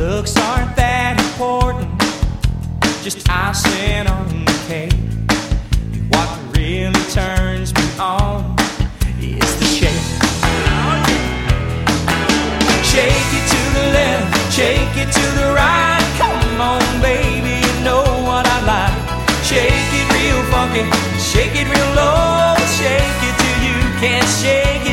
Looks aren't that important, just icing on the cake. What really turns me on is the shake. Shake it to the left, shake it to the right. Come on, baby, you know what I like. Shake it real funky, shake it real low. Shake it till you can't shake it